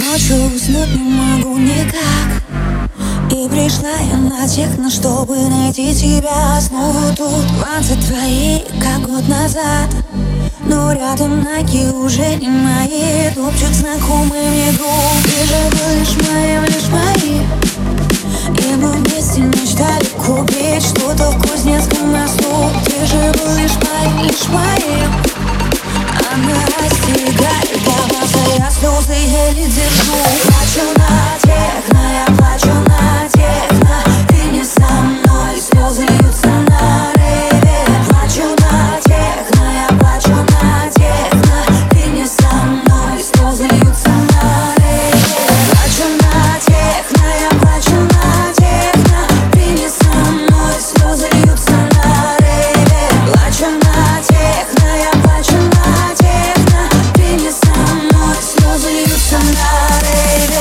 Ночью уснуть не могу никак. И пришла я на техно, чтобы найти тебя снова тут. Танцы твои, как год назад, но рядом ноги уже не мои. Топчут знакомый мне груб. Ты же был лишь моим. И мы вместе мечтали купить что-то в Кузнецком мосту. Ты же был лишь моим. Она достигает глаза, я слезы еле держу. Плачу на техно, я плачу на техно. Ты не со мной, слезы льются на рейве. Плачу на техно, я плачу на техно. Ты не со мной, слезы льются на рейве. Плачу на техно, я плачу на техно. Ты не со мной, слезы льются на рейве. Плачу на техно, я плачу на техно. Ты не со мной, слезы льются на рейве.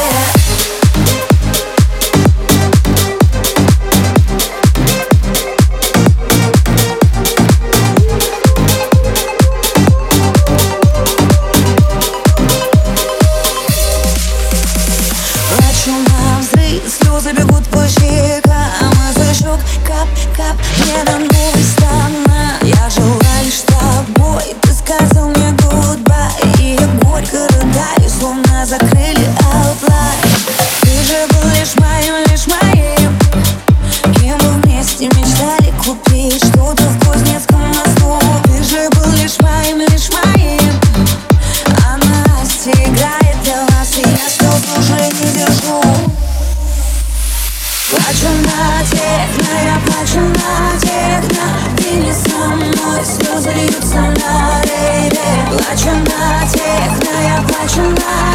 Плачу на взрыв, слезы бегут по щекам. Из щек кап-кап, мне на новый страна. Я жила лишь с тобой, ты сказал мне goodbye. И я горько рыдаю, словно закрыли outline. Ты же был лишь моим. И мы вместе мечтали купить что-то в Кузнецком мосту. Ты же был лишь моим. А Настя играет для вас, и я слез уже не держу. Плачу на техно, я плачу на техно. Ты не со мной, слезы льются на рейве. Плачу на техно, я плачу на